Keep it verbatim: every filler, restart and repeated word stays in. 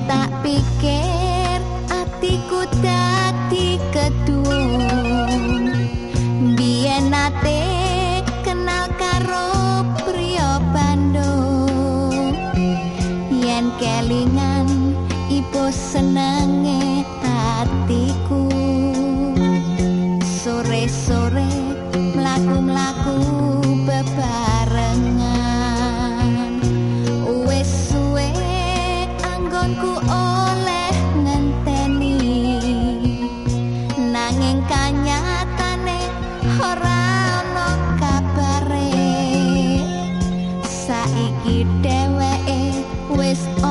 tak pikir atiku dadi kedung biyen nate kenal karo priya Bandung yen kelingan ibu senenge hatiku sore-sore mlaku-mlaku bebarengan wis suwe anggonku oleh ngenteni nanging kanyatane ora ono kabare saiki dheweke wis